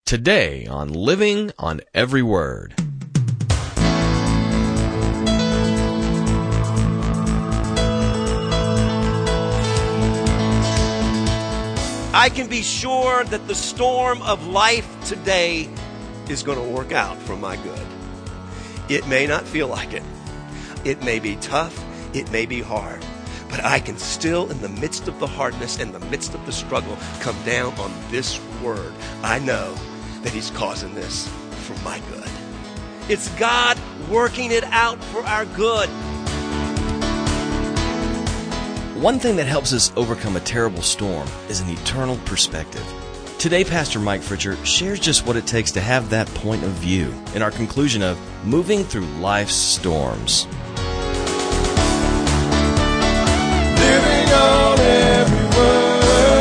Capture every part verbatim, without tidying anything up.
Today on Living on Every Word. I can be sure that the storm of life today is going to work out for my good. It may not feel like it. It may be tough. It may be hard. But I can still, in the midst of the hardness, in the midst of the struggle, come down on this word. I know that He's causing this for my good. It's God working it out for our good. One thing that helps us overcome a terrible storm is an eternal perspective. Today, Pastor Mike Fritcher shares just what it takes to have that point of view in our conclusion of Moving Through Life's Storms. Living on every word.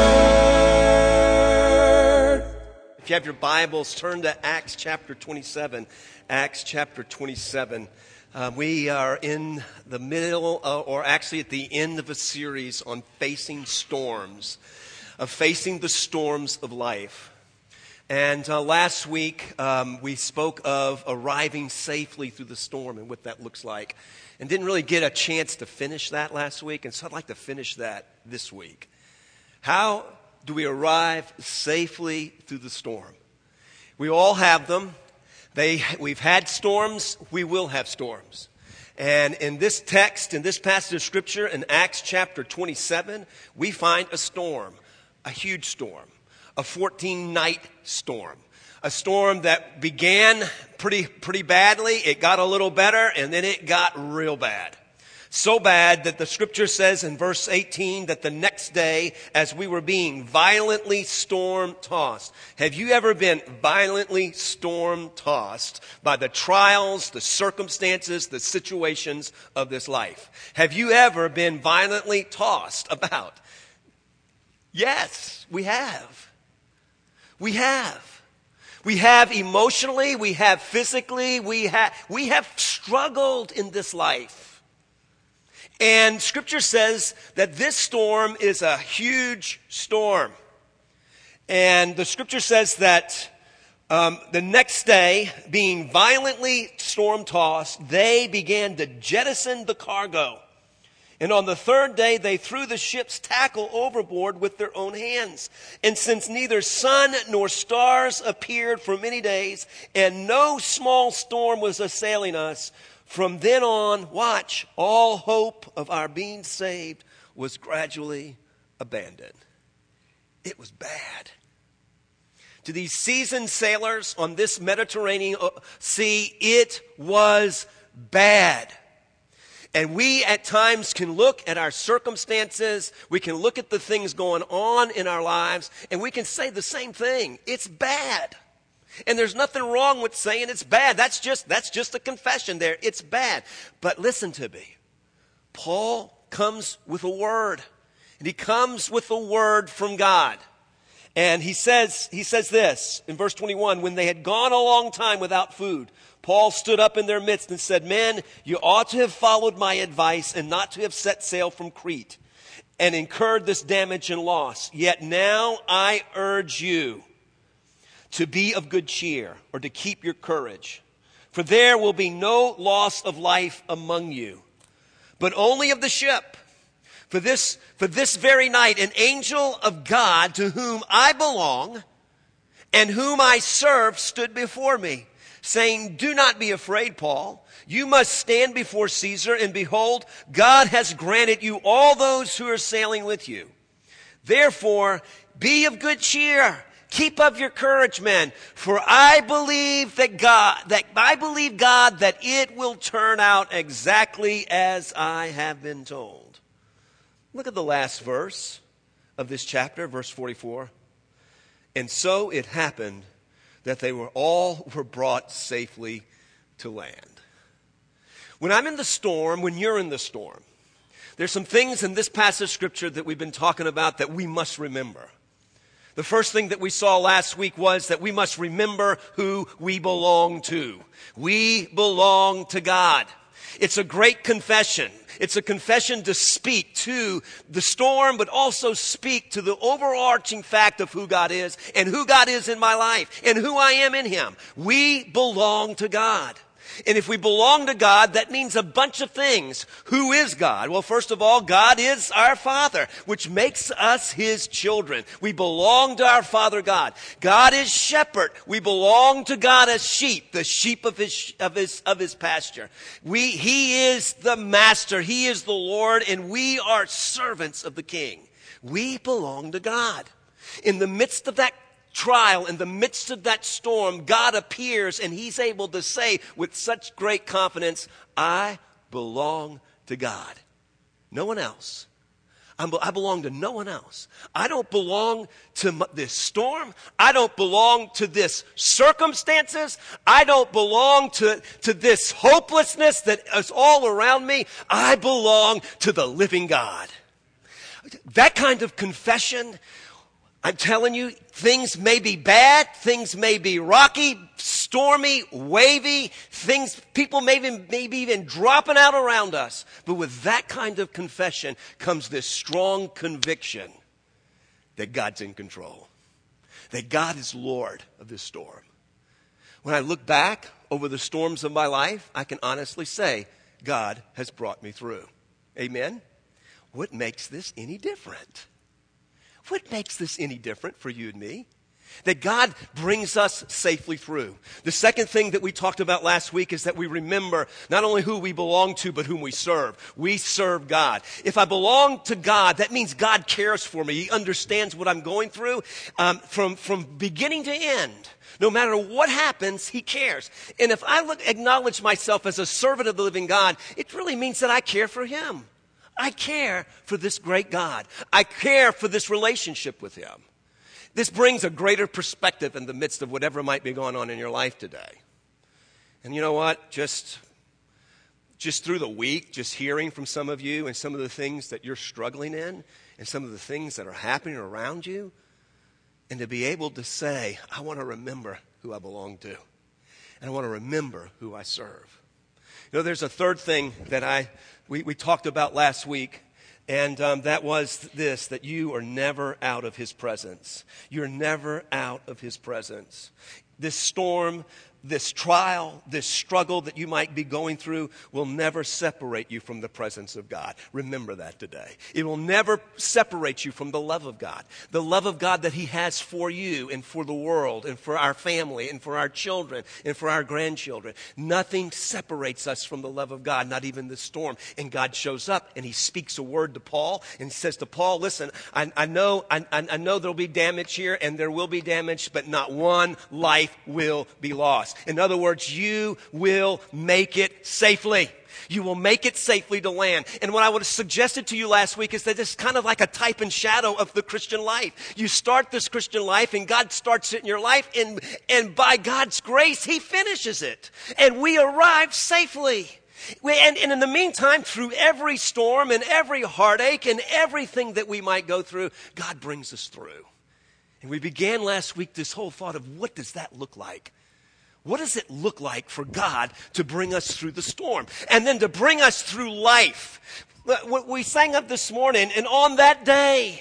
If you have your Bibles, turn to Acts chapter twenty-seven. Acts chapter twenty-seven. Uh, we are in the middle, uh, or actually at the end of a series on facing storms, of facing the storms of life. And uh, last week, um, we spoke of arriving safely through the storm and what that looks like. And didn't really get a chance to finish that last week, and so I'd like to finish that this week. How do we arrive safely through the storm? We all have them. They, we've had storms, we will have storms. And in this text, in this passage of Scripture, in Acts chapter twenty-seven, we find a storm, a huge storm, a fourteen-night storm. A storm that began pretty, pretty badly, it got a little better, and then it got real bad. So bad that the Scripture says in verse eighteen that the next day, as we were being violently storm-tossed. Have you ever been violently storm-tossed by the trials, the circumstances, the situations of this life? Have you ever been violently tossed about? Yes, we have. We have. We have emotionally, we have physically, we have, we have struggled in this life. And Scripture says that this storm is a huge storm. And the Scripture says that um, the next day, being violently storm-tossed, they began to jettison the cargo. And on the third day, they threw the ship's tackle overboard with their own hands. And since neither sun nor stars appeared for many days, and no small storm was assailing us, from then on, watch, all hope of our being saved was gradually abandoned. It was bad. To these seasoned sailors on this Mediterranean Sea, it was bad. And we at times can look at our circumstances, we can look at the things going on in our lives, and we can say the same thing. It's bad. And there's nothing wrong with saying it's bad. That's just, that's just a confession there. It's bad. But listen to me. Paul comes with a word. And he comes with a word from God. And he says, he says this in verse twenty-one, when they had gone a long time without food, Paul stood up in their midst and said, men, you ought to have followed my advice and not to have set sail from Crete and incurred this damage and loss. Yet now I urge you to be of good cheer, or to keep your courage. For there will be no loss of life among you, but only of the ship. For this, for this very night, an angel of God to whom I belong and whom I serve stood before me, saying, do not be afraid, Paul. You must stand before Caesar, and behold, God has granted you all those who are sailing with you. Therefore, be of good cheer. Keep up your courage, men, for I believe that God, that I believe God that it will turn out exactly as I have been told. Look at the last verse of this chapter, verse forty-four. And so it happened that they were all were brought safely to land. When I'm in the storm, when you're in the storm, there's some things in this passage of Scripture that we've been talking about that we must remember. The first thing that we saw last week was that we must remember who we belong to. We belong to God. It's a great confession. It's a confession to speak to the storm, but also speak to the overarching fact of who God is and who God is in my life and who I am in him. We belong to God. And if we belong to God, that means a bunch of things. Who is God? Well, first of all, God is our Father, which makes us his children. We belong to our Father God. God is shepherd. We belong to God as sheep, the sheep of his, of his, of his pasture. We, he is the master. He is the Lord, and we are servants of the King. We belong to God. In the midst of that trial, in the midst of that storm, God appears and he's able to say with such great confidence, I belong to God. No one else. I'm, I belong to no one else. I don't belong to m- this storm. I don't belong to this circumstances. I don't belong to, to this hopelessness that is all around me. I belong to the living God. That kind of confession, I'm telling you, things may be bad, things may be rocky, stormy, wavy, things, people may even, maybe even dropping out around us. But with that kind of confession comes this strong conviction that God's in control, that God is Lord of this storm. When I look back over the storms of my life, I can honestly say, God has brought me through. Amen? What makes this any different? What makes this any different for you and me? That God brings us safely through. The second thing that we talked about last week is that we remember not only who we belong to, but whom we serve. We serve God. If I belong to God, that means God cares for me. He understands what I'm going through um, from, from beginning to end. No matter what happens, he cares. And if I look, acknowledge myself as a servant of the living God, it really means that I care for him. I care for this great God. I care for this relationship with him. This brings a greater perspective in the midst of whatever might be going on in your life today. And you know what? Just, just through the week, just hearing from some of you and some of the things that you're struggling in and some of the things that are happening around you, and to be able to say, I want to remember who I belong to. And I want to remember who I serve. You know, there's a third thing that I we, we talked about last week, and um, that was this, that you are never out of his presence. You're never out of his presence. This storm, this trial, this struggle that you might be going through will never separate you from the presence of God. Remember that today. It will never separate you from the love of God. The love of God that he has for you and for the world and for our family and for our children and for our grandchildren. Nothing separates us from the love of God, not even the storm. And God shows up and he speaks a word to Paul and says to Paul, listen, I, I know I, I know there'll be damage here and there will be damage, but not one life will be lost. In other words, you will make it safely. You will make it safely to land. And what I would have suggested to you last week is that it's kind of like a type and shadow of the Christian life. You start this Christian life and God starts it in your life, and, and by God's grace, he finishes it. And we arrive safely. And, and in the meantime, through every storm and every heartache and everything that we might go through, God brings us through. And we began last week this whole thought of what does that look like? What does it look like for God to bring us through the storm and then to bring us through life? We sang up this morning, and on that day,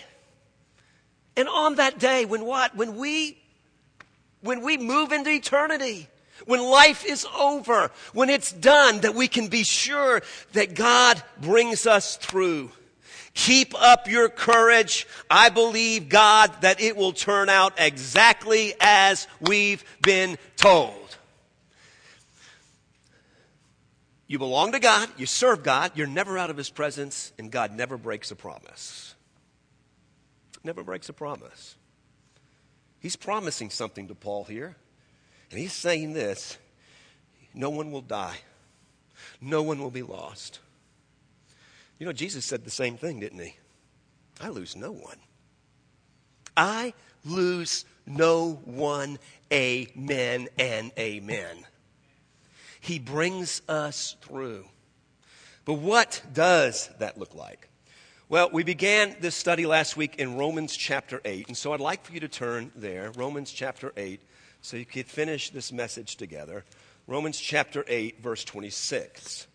and on that day, when what? When we, when we move into eternity, when life is over, when it's done, that we can be sure that God brings us through. Keep up your courage. I believe, God, that it will turn out exactly as we've been told. You belong to God, you serve God, you're never out of his presence, and God never breaks a promise. Never breaks a promise. He's promising something to Paul here, and he's saying this: no one will die. No one will be lost. You know, Jesus said the same thing, didn't he? I lose no one. I lose no one. Amen and amen. He brings us through. But what does that look like? Well, we began this study last week in Romans chapter eight. And so I'd like for you to turn there, Romans chapter eight, so you could finish this message together. Romans chapter eight, verse twenty-six.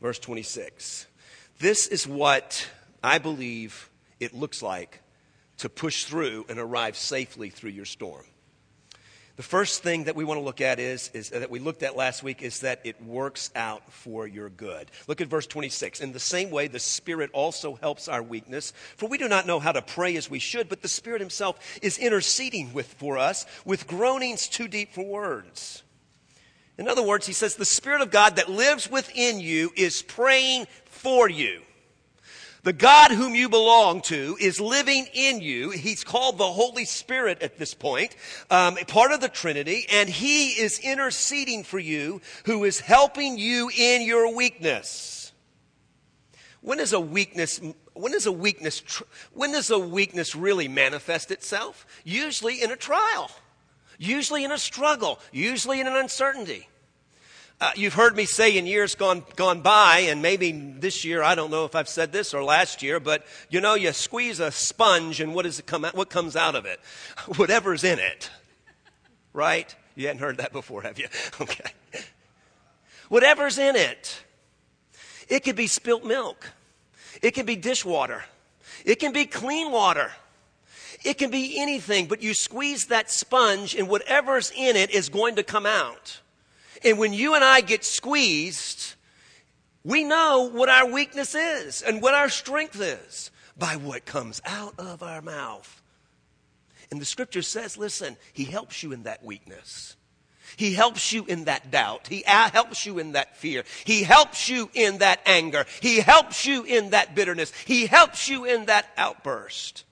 verse twenty-six. This is what I believe it looks like to push through and arrive safely through your storm. The first thing that we want to look at is, is that we looked at last week is that it works out for your good. Look at verse twenty-six. In the same way, the Spirit also helps our weakness, for we do not know how to pray as we should, but the Spirit himself is interceding with, for us with groanings too deep for words. In other words, he says the Spirit of God that lives within you is praying for you. The God whom you belong to is living in you. He's called the Holy Spirit at this point, um, part of the Trinity, and he is interceding for you, who is helping you in your weakness. When is a weakness, when is a weakness, when does a weakness really manifest itself? Usually in a trial, usually in a struggle, usually in an uncertainty. Uh, you've heard me say in years gone gone by, and maybe this year, I don't know if I've said this or last year, but you know, you squeeze a sponge and what does it come out? What comes out of it? Whatever's in it, right? You hadn't heard that before, have you? Okay. Whatever's in it. It could be spilt milk. It can be dishwater. It can be clean water. It can be anything, but you squeeze that sponge and whatever's in it is going to come out. And when you and I get squeezed, we know what our weakness is and what our strength is by what comes out of our mouth. And the scripture says, listen, he helps you in that weakness. He helps you in that doubt. He helps you in that fear. He helps you in that anger. He helps you in that bitterness. He helps you in that outburst.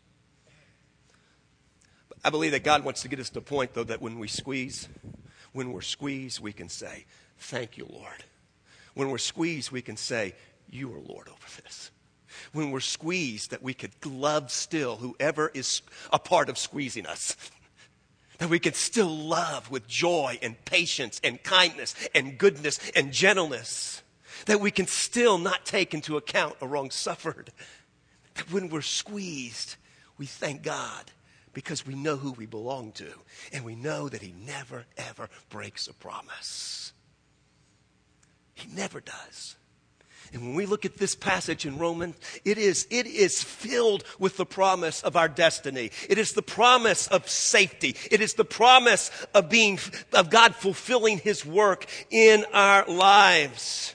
I believe that God wants to get us to the point, though, that when we squeeze, when we're squeezed, we can say, thank you, Lord. When we're squeezed, we can say, you are Lord over this. When we're squeezed, that we could love still whoever is a part of squeezing us. That we could still love with joy and patience and kindness and goodness and gentleness. That we can still not take into account a wrong suffered. That when we're squeezed, we thank God. Because we know who we belong to. And we know that he never, ever breaks a promise. He never does. And when we look at this passage in Romans, it is, it is filled with the promise of our destiny. It is the promise of safety. It is the promise of being, of God fulfilling his work in our lives.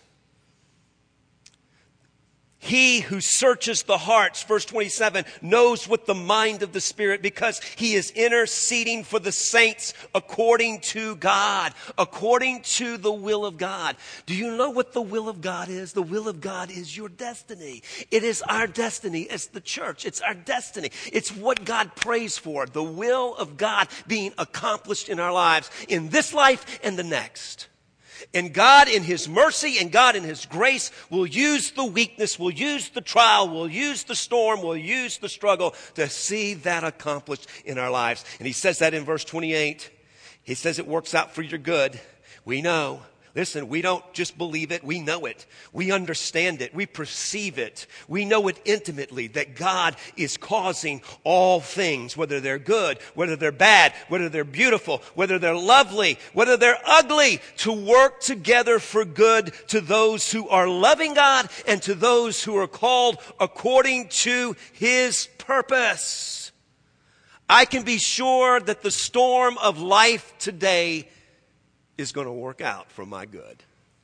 He who searches the hearts, verse twenty-seven, knows what the mind of the Spirit, because he is interceding for the saints according to God, according to the will of God. Do you know what the will of God is? The will of God is your destiny. It is our destiny as the church. It's our destiny. It's what God prays for, the will of God being accomplished in our lives, in this life and the next. And God in his mercy and God in his grace will use the weakness, will use the trial, will use the storm, will use the struggle to see that accomplished in our lives. And he says that in verse twenty-eight. He says it works out for your good. We know. Listen, we don't just believe it, we know it. We understand it, we perceive it. We know it intimately that God is causing all things, whether they're good, whether they're bad, whether they're beautiful, whether they're lovely, whether they're ugly, to work together for good to those who are loving God and to those who are called according to his purpose. I can be sure that the storm of life today is going to work out for my good.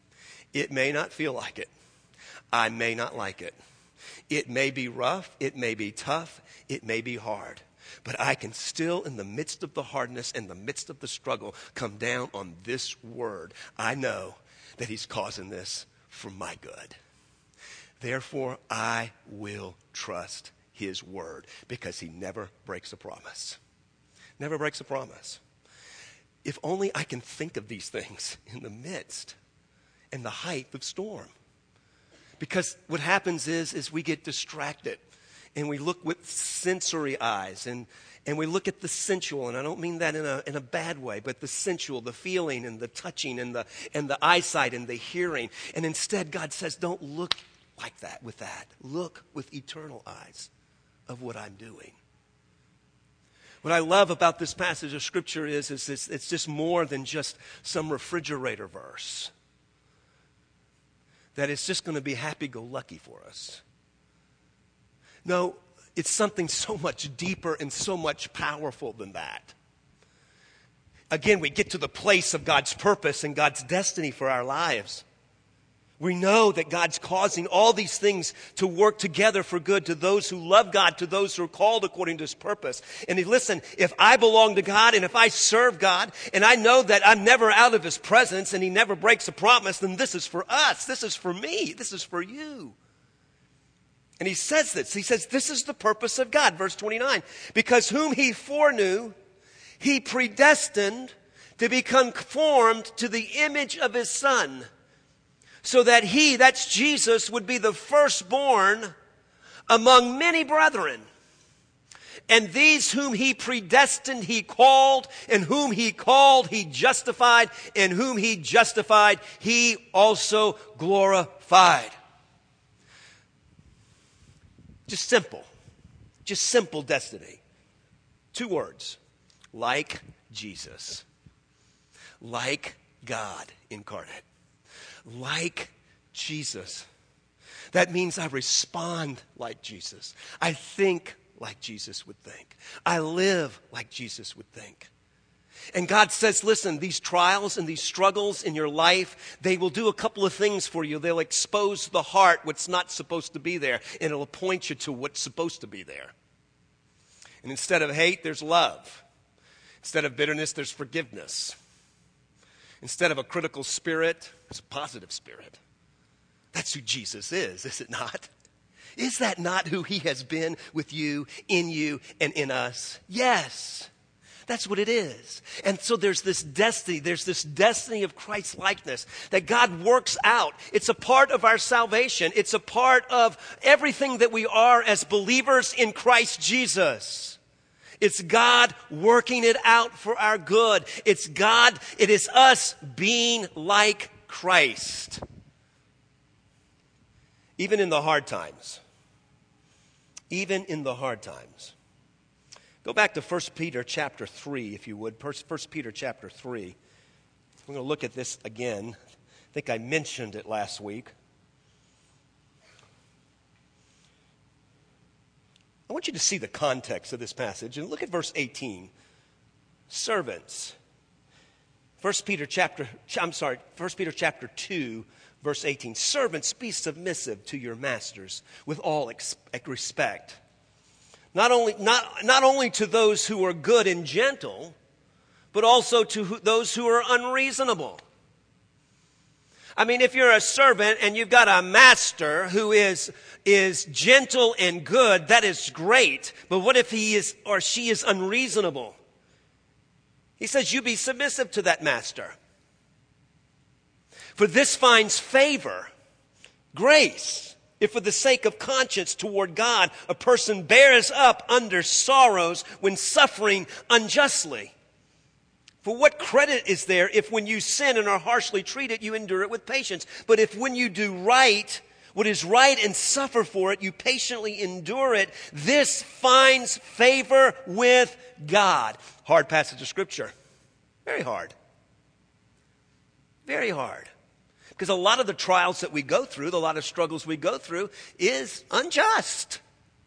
It may not feel like it. I may not like it. It may be rough. It may be tough. It may be hard. But I can still, in the midst of the hardness, in the midst of the struggle, come down on this word. I know that he's causing this for my good. Therefore, I will trust his word, because he never breaks a promise. Never breaks a promise. If only I can think of these things in the midst and the height of storm. Because what happens is, is we get distracted and we look with sensory eyes and, and we look at the sensual. And I don't mean that in a, in a bad way, but the sensual, the feeling and the touching and the, and the eyesight and the hearing. And instead God says, don't look like that with that. Look with eternal eyes of what I'm doing. What I love about this passage of Scripture is, is it's, it's just more than just some refrigerator verse. that it's just going to be happy-go-lucky for us. No, it's something so much deeper and so much powerful than that. Again, we get to the place of God's purpose and God's destiny for our lives. We know that God's causing all these things to work together for good to those who love God, to those who are called according to His purpose. And if, listen, if I belong to God and if I serve God and I know that I'm never out of His presence and He never breaks a promise, then this is for us. This is for me. This is for you. And He says this. He says, this is the purpose of God. Verse twenty-nine, because whom He foreknew, He predestined to be conformed to the image of His Son, so that He, that's Jesus, would be the firstborn among many brethren. And these whom He predestined, He called, and whom He called, He justified, and whom He justified, He also glorified. Just simple. Just simple destiny. Two words. Like Jesus. Like God incarnate. Like Jesus. That means I respond like Jesus. I think like Jesus would think. I live like Jesus would think. And God says, listen, these trials and these struggles in your life, they will do a couple of things for you. They'll expose the heart, what's not supposed to be there, and it'll point you to what's supposed to be there. And instead of hate, there's love. Instead of bitterness, there's forgiveness. Instead of a critical spirit, it's a positive spirit. That's who Jesus is, is it not? Is that not who He has been with you, in you, and in us? Yes, that's what it is. And so there's this destiny, there's this destiny of Christ's likeness that God works out. It's a part of our salvation. It's a part of everything that we are as believers in Christ Jesus. It's God working it out for our good. It's God, it is us being like Christ. Even in the hard times. Even in the hard times. Go back to First Peter chapter three, if you would. First Peter chapter three. We're going to look at this again. I think I mentioned it last week. I want you to see the context of this passage and look at verse eighteen. Servants. First Peter chapter, I'm sorry, First Peter chapter two, verse eighteen. Servants, be submissive to your masters with all ex- respect. Not only, not, not only to those who are good and gentle, but also to who, those who are unreasonable. I mean, if you're a servant and you've got a master who is, is gentle and good, that is great. But what if he is or she is unreasonable? He says, you be submissive to that master. For this finds favor, grace, if for the sake of conscience toward God, a person bears up under sorrows when suffering unjustly. For what credit is there if when you sin and are harshly treated, you endure it with patience? But if when you do right, what is right and suffer for it, you patiently endure it, this finds favor with God. Hard passage of Scripture. Very hard. Very hard. Because a lot of the trials that we go through, a lot of struggles we go through is unjust.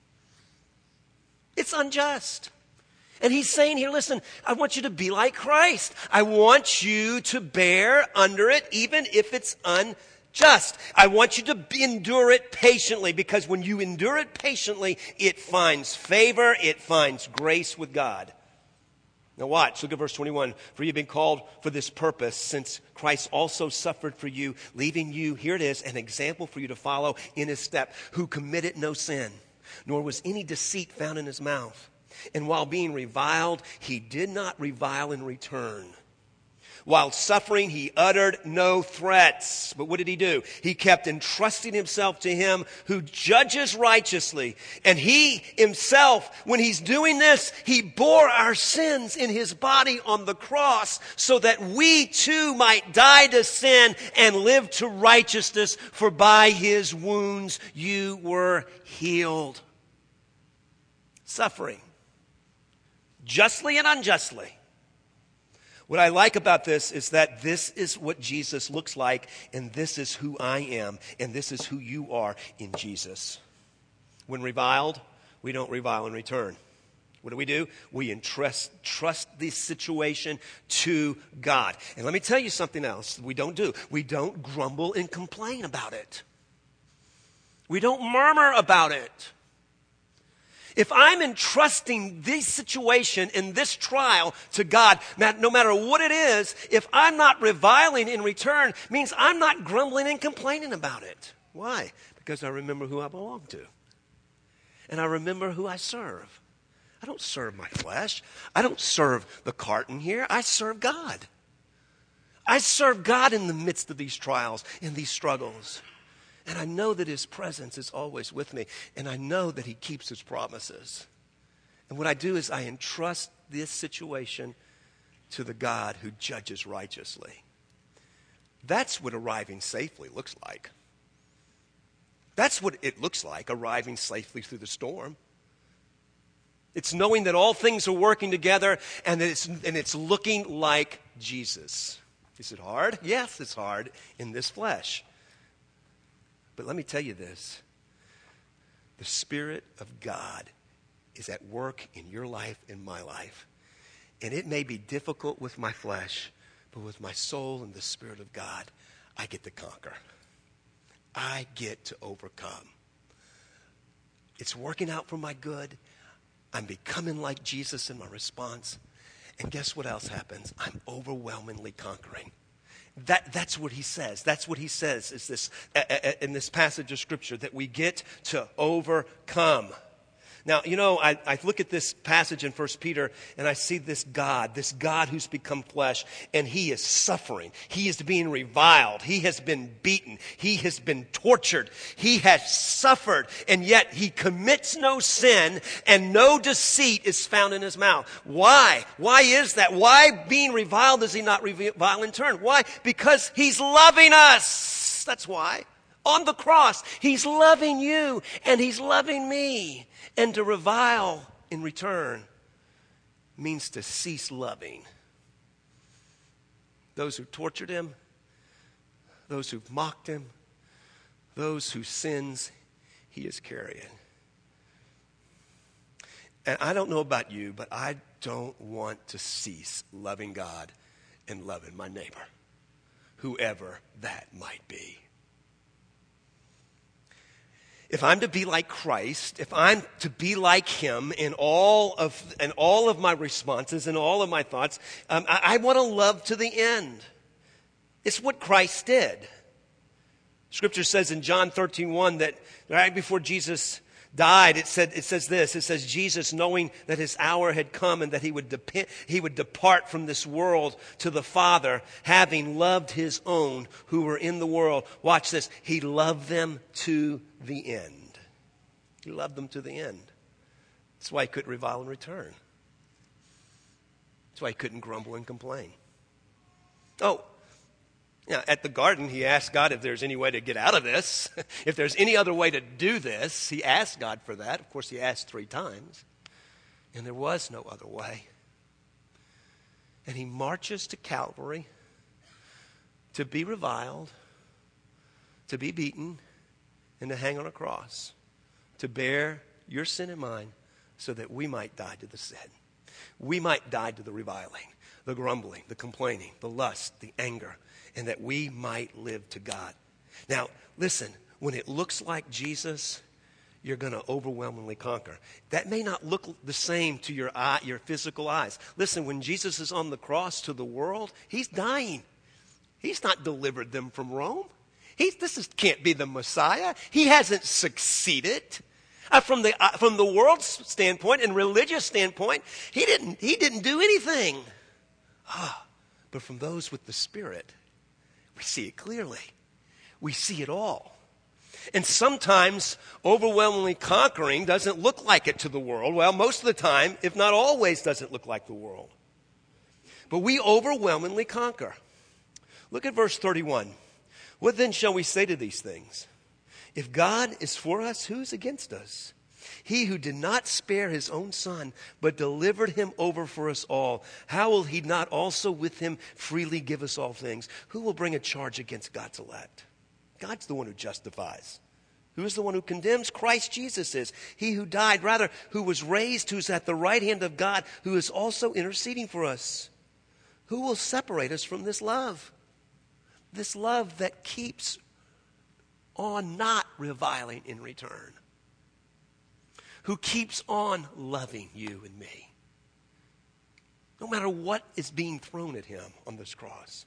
It's unjust. And he's saying here, listen, I want you to be like Christ. I want you to bear under it, even if it's unjust. I want you to endure it patiently, because when you endure it patiently, it finds favor, it finds grace with God. Now watch, look at verse twenty-one. For you've been called for this purpose, since Christ also suffered for you, leaving you, here it is, an example for you to follow in his step, who committed no sin, nor was any deceit found in his mouth. And while being reviled, he did not revile in return. While suffering, he uttered no threats. But what did he do? He kept entrusting himself to him who judges righteously. And he himself, when he's doing this, he bore our sins in his body on the cross so that we too might die to sin and live to righteousness. For by his wounds you were healed. Suffering, justly and unjustly, What I like about this is that this is what Jesus looks like, and this is who I am, and this is who you are in Jesus. When reviled, we don't revile in return. What do we do? We entrust trust this situation to God. And let me tell you something else we don't do. We don't grumble and complain about it. We don't murmur about it. If I'm entrusting this situation and this trial to God, no matter what it is, if I'm not reviling in return, means I'm not grumbling and complaining about it. Why? Because I remember who I belong to. And I remember who I serve. I don't serve my flesh. I don't serve the carton here. I serve God. I serve God in the midst of these trials and these struggles. And I know that his presence is always with me. And I know that he keeps his promises. And what I do is I entrust this situation to the God who judges righteously. That's what arriving safely looks like. That's what it looks like, arriving safely through the storm. It's knowing that all things are working together and that it's, and it's looking like Jesus. Is it hard? Yes, it's hard in this flesh. But let me tell you this. The Spirit of God is at work in your life, in my life. And it may be difficult with my flesh, but with my soul and the Spirit of God, I get to conquer. I get to overcome. It's working out for my good. I'm becoming like Jesus in my response. And guess what else happens? I'm overwhelmingly conquering. That, that's what he says. That's what he says is this, uh, uh, in this passage of Scripture, that we get to overcome. Now, you know, I, I look at this passage in First Peter and I see this God, this God who's become flesh, and he is suffering. He is being reviled. He has been beaten. He has been tortured. He has suffered, and yet he commits no sin and no deceit is found in his mouth. Why? Why is that? Why being reviled does he not revile in turn? Why? Because he's loving us. That's why. On the cross, he's loving you and he's loving me. And to revile in return means to cease loving. Those who tortured him, those who've mocked him, those whose sins he is carrying. And I don't know about you, but I don't want to cease loving God and loving my neighbor, whoever that might be. If I'm to be like Christ, if I'm to be like him in all of in all of my responses and all of my thoughts, um, I, I want to love to the end. It's what Christ did. Scripture says in John thirteen one that right before Jesus died, it said it says this. It says Jesus, knowing that his hour had come and that he would depend, he would depart from this world to the Father, having loved his own who were in the world. Watch this. He loved them to the end. He loved them to the end. That's why he couldn't revile in return. That's why he couldn't grumble and complain. Oh, yeah, at the garden, he asked God if there's any way to get out of this. If there's any other way to do this, he asked God for that. Of course, he asked three times. And there was no other way. And he marches to Calvary to be reviled, to be beaten, and to hang on a cross, to bear your sin and mine so that we might die to the sin. We might die to the reviling, the grumbling, the complaining, the lust, the anger, and that we might live to God. Now, listen, when it looks like Jesus, you're going to overwhelmingly conquer. That may not look the same to your eye, your physical eyes. Listen, when Jesus is on the cross to the world, he's dying. He's not delivered them from Rome. He's, this is, can't be the Messiah. He hasn't succeeded. Uh, from the uh, from the world's standpoint and religious standpoint, he didn't he didn't do anything. Ah, but from those with the Spirit, we see it clearly. We see it all. And sometimes overwhelmingly conquering doesn't look like it to the world. Well, most of the time, if not always, doesn't look like the world. But we overwhelmingly conquer. Look at verse thirty-one. What then shall we say to these things? If God is for us, who's against us? He who did not spare his own son, but delivered him over for us all, how will he not also with him freely give us all things? Who will bring a charge against God's elect? God's the one who justifies. Who is the one who condemns? Christ Jesus is. He who died, rather, who was raised, who's at the right hand of God, who is also interceding for us. Who will separate us from this love? This love that keeps on not reviling in return. Who keeps on loving you and me. No matter what is being thrown at him on this cross.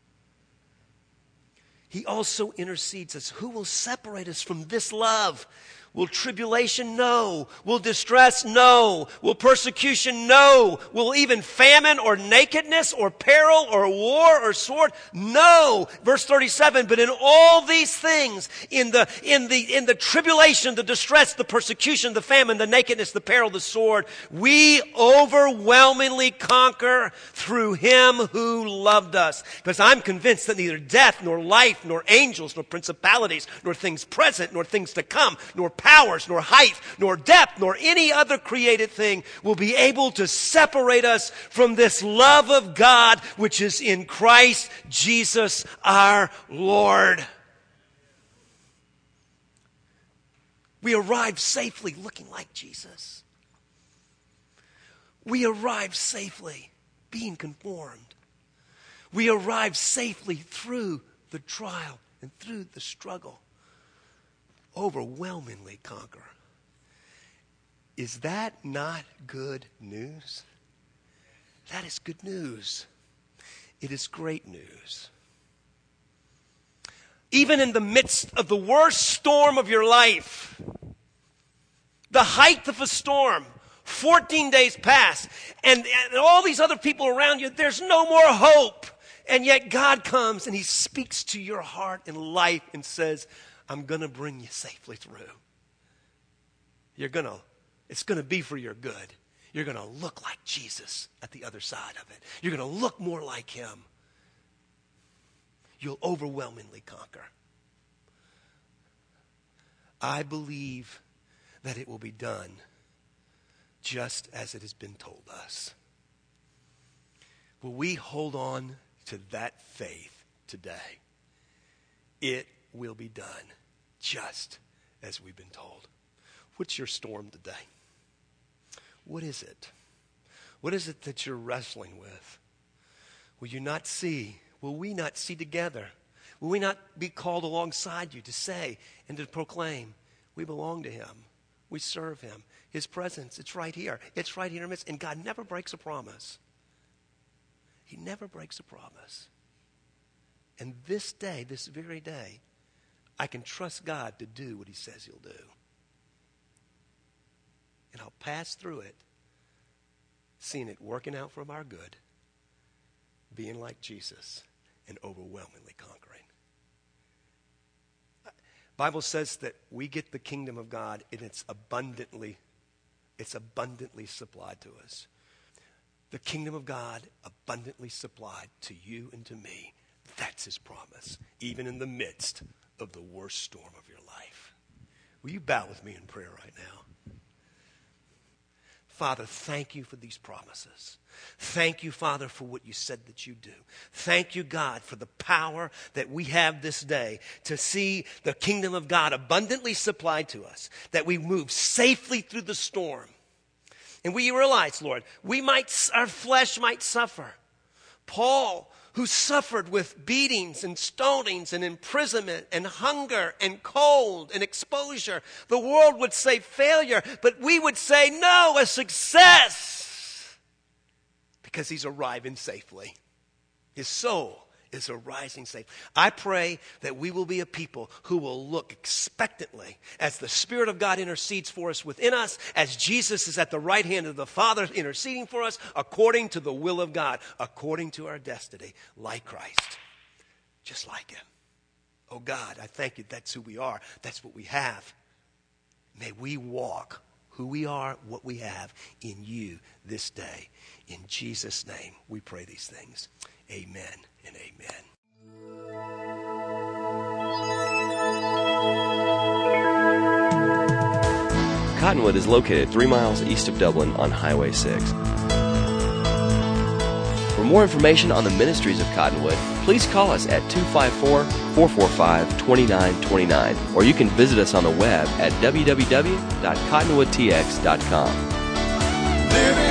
He also intercedes us. Who will separate us from this love? Will tribulation? No. Will distress? No. Will persecution? No. Will even famine or nakedness or peril or war or sword? No. Verse thirty-seven, but in all these things, in the, in the, in the tribulation, the distress, the persecution, the famine, the nakedness, the peril, the sword, we overwhelmingly conquer through him who loved us. Because I'm convinced that neither death, nor life, nor angels, nor principalities, nor things present, nor things to come, nor powers, nor height, nor depth, nor any other created thing will be able to separate us from this love of God which is in Christ Jesus our Lord. We arrived safely looking like Jesus. We arrived safely being conformed. We arrived safely through the trial and through the struggle. Overwhelmingly conquer. Is that not good news? That is good news. It is great news. Even in the midst of the worst storm of your life, the height of a storm, fourteen days pass, and, and all these other people around you, there's no more hope. And yet God comes and he speaks to your heart and life and says, I'm going to bring you safely through. You're going to, it's going to be for your good. You're going to look like Jesus at the other side of it. You're going to look more like him. You'll overwhelmingly conquer. I believe that it will be done just as it has been told us. Will we hold on to that faith today? It will be done just as we've been told. What's your storm today? What is it? What is it that you're wrestling with? Will you not see? Will we not see together? Will we not be called alongside you to say and to proclaim, we belong to him. We serve him. His presence, it's right here. It's right here in our midst. And God never breaks a promise. He never breaks a promise. And this day, this very day, I can trust God to do what he says he'll do. And I'll pass through it, seeing it working out for our good, being like Jesus, and overwhelmingly conquering. The Bible says that we get the kingdom of God and it's abundantly, it's abundantly supplied to us. The kingdom of God abundantly supplied to you and to me. That's his promise, even in the midst of the worst storm of your life. Will you bow with me in prayer right now? Father, thank you for these promises. Thank you, Father, for what you said that you do. Thank you, God, for the power that we have this day to see the kingdom of God abundantly supplied to us, that we move safely through the storm. And we realize, Lord, we might, our flesh might suffer. Paul, who suffered with beatings and stonings and imprisonment and hunger and cold and exposure. The world would say failure, but we would say no, a success. Because he's arriving safely. His soul is arising safe. I pray that we will be a people who will look expectantly as the Spirit of God intercedes for us within us, as Jesus is at the right hand of the Father interceding for us according to the will of God, according to our destiny, like Christ, just like him. Oh God, I thank you. That's who we are. That's what we have. May we walk who we are, what we have in you this day. In Jesus' name, we pray these things. Amen and amen. Cottonwood is located three miles east of Dublin on Highway six. For more information on the ministries of Cottonwood, please call us at two five four, four four five, two nine two nine, or you can visit us on the web at w w w dot cottonwood t x dot com. Living